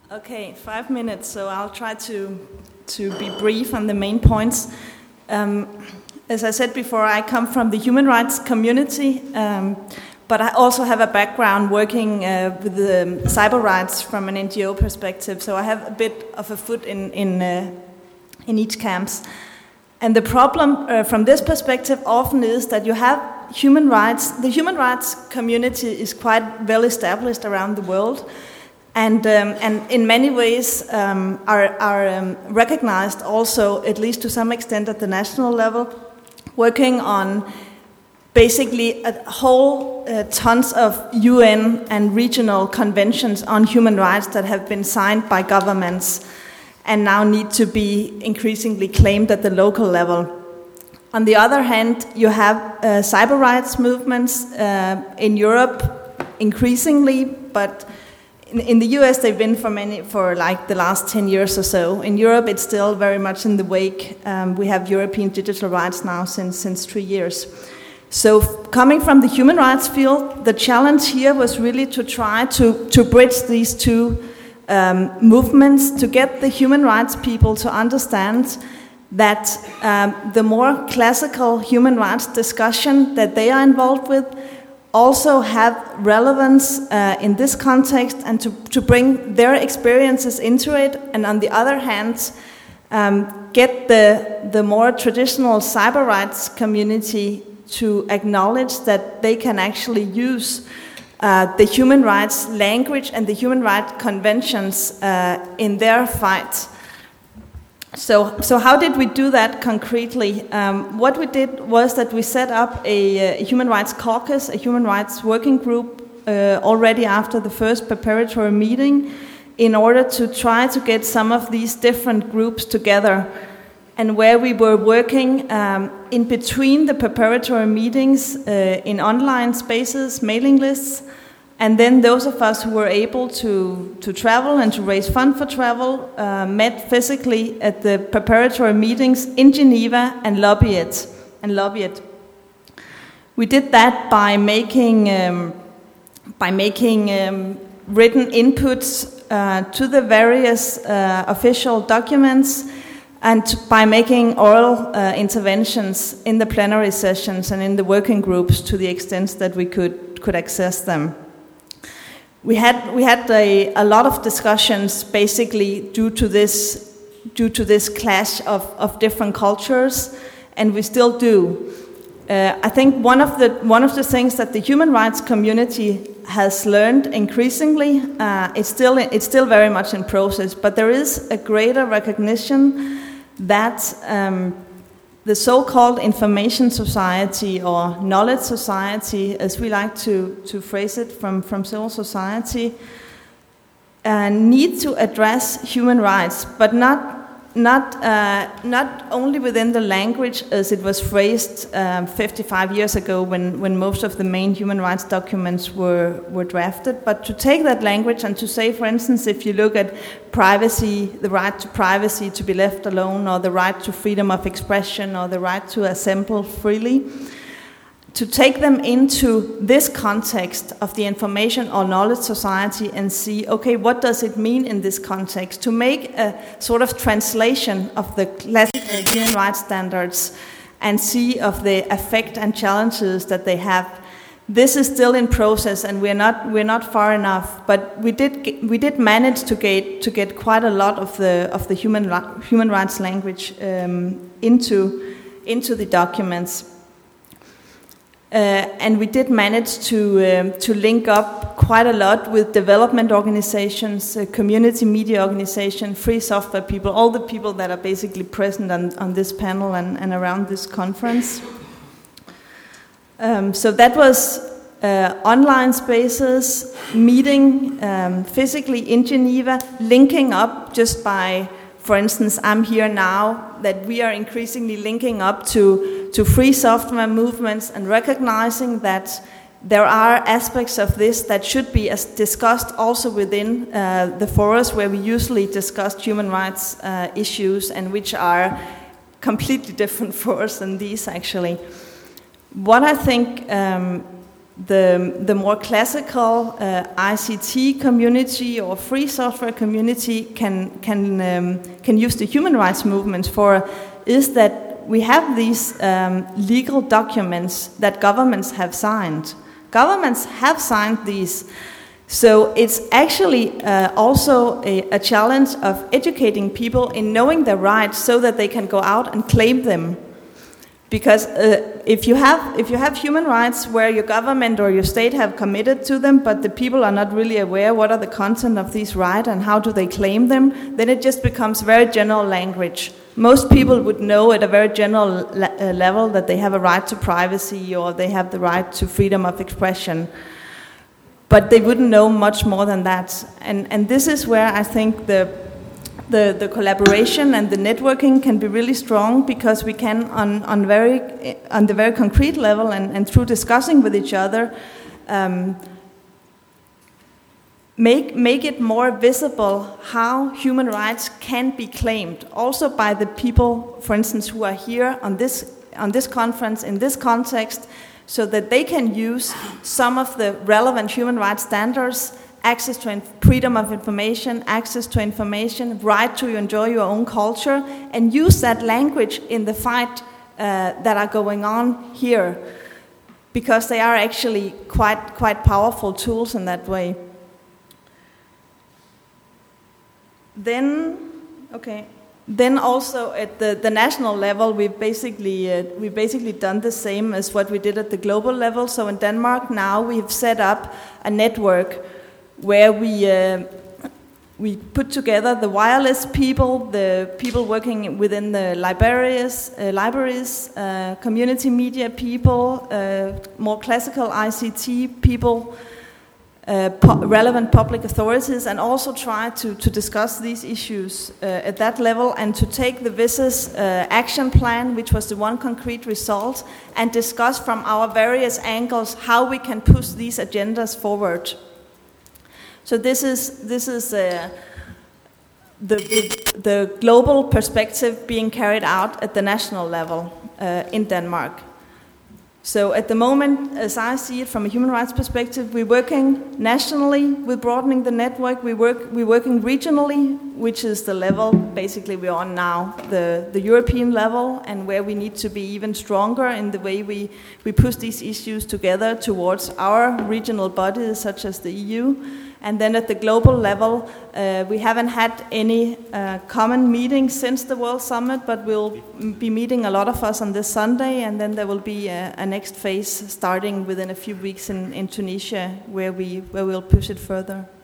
Okay, 5 minutes, so I'll try to be brief on the main points. As I said before, I come from the human rights community, but I also have a background working with the cyber rights from an NGO perspective, so I have a bit of a foot in each camps. And the problem from this perspective often is that you have human rights. The human rights community is quite well established around the world, and in many ways are recognized also, at least to some extent at the national level, working on basically a whole tons of UN and regional conventions on human rights that have been signed by governments and now need to be increasingly claimed at the local level. On the other hand, you have cyber rights movements in Europe increasingly, but in the US they've been for like the last 10 years or so. In Europe it's still very much in the wake. We have European digital rights now since 3 years. So coming from the human rights field, the challenge here was really to try to bridge these two movements, to get the human rights people to understand that the more classical human rights discussion that they are involved with also have relevance in this context, and to bring their experiences into it, and on the other hand get the more traditional cyber rights community to acknowledge that they can actually use the human rights language and the human rights conventions in their fight. So how did we do that concretely? What we did was that we set up a human rights caucus, a human rights working group already after the first preparatory meeting, in order to try to get some of these different groups together, and where we were working in between the preparatory meetings in online spaces, mailing lists, and then those of us who were able to travel and to raise funds for travel met physically at the preparatory meetings in Geneva and lobby it. We did that by making written inputs to the various official documents, and by making oral interventions in the plenary sessions and in the working groups to the extent that we could access them. We had a lot of discussions basically due to this clash of different cultures, and we still do. I think one of the things that the human rights community has learned increasingly, it's still very much in process, but there is a greater recognition that the so-called information society, or knowledge society, as we like to phrase it from civil society, need to address human rights, but not only within the language as it was phrased 55 years ago when most of the main human rights documents were drafted, but to take that language and to say, for instance, if you look at privacy, the right to privacy, to be left alone, or the right to freedom of expression, or the right to assemble freely, to take them into this context of the information or knowledge society and see, okay, what does it mean in this context? To make a sort of translation of the classical human rights standards and see of the effect and challenges that they have. This is still in process, and we're not far enough. But we did manage to get quite a lot of the human rights language into the documents. And we did manage to link up quite a lot with development organizations, community media organizations, free software people, all the people that are basically present on this panel and around this conference. So that was online spaces, meeting physically in Geneva, linking up just by, for instance, I'm here now, that we are increasingly linking up to free software movements and recognizing that there are aspects of this that should be discussed also within the forums where we usually discuss human rights issues, and which are completely different forums than these actually. What I think the more classical ICT community or free software community can use the human rights movements for is that we have these legal documents that governments have signed. Governments have signed these. So it's actually also a challenge of educating people in knowing their rights so that they can go out and claim them. Because if you have human rights where your government or your state have committed to them, but the people are not really aware what are the content of these rights and how do they claim them, then it just becomes very general language. Most people would know at a very general level that they have a right to privacy or they have the right to freedom of expression. But they wouldn't know much more than that. And this is where I think the collaboration and the networking can be really strong, because we can on the very concrete level and through discussing with each other make it more visible how human rights can be claimed, also by the people, for instance, who are here on this conference in this context, so that they can use some of the relevant human rights standards, access to freedom of information, access to information, right to enjoy your own culture, and use that language in the fight that are going on here, because they are actually quite powerful tools in that way. Then also at the national level, we've basically done the same as what we did at the global level. So in Denmark now we've set up a network where we put together the wireless people, the people working within the libraries, community media people, more classical ICT people, relevant public authorities, and also try to discuss these issues at that level, and to take the VIS's action plan, which was the one concrete result, and discuss from our various angles how we can push these agendas forward. So this is the global perspective being carried out at the national level in Denmark. So at the moment, as I see it from a human rights perspective, we're working nationally with broadening the network. We're working regionally, which is the level basically we're on now, the European level, and where we need to be even stronger in the way we push these issues together towards our regional bodies, such as the EU. And then at the global level, we haven't had any common meetings since the World Summit, but we'll be meeting a lot of us on this Sunday, and then there will be a next phase starting within a few weeks in Tunisia, where we'll push it further.